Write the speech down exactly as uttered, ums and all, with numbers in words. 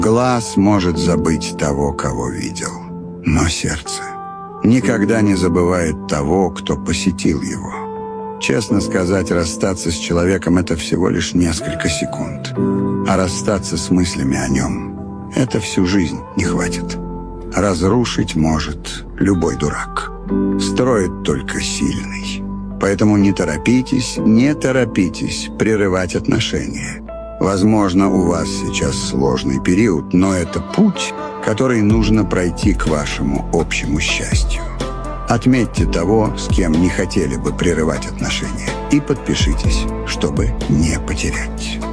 Глаз может забыть того, кого видел, но сердце никогда не забывает того, кто посетил его. Честно сказать, расстаться с человеком – это всего лишь несколько секунд, а расстаться с мыслями о нем – это всю жизнь не хватит. Разрушить может любой дурак, строит только сильный. Поэтому не торопитесь, не торопитесь прерывать отношения. Возможно, у вас сейчас сложный период, но это путь, который нужно пройти к вашему общему счастью. Отметьте того, с кем не хотели бы прерывать отношения, и подпишитесь, чтобы не потерять.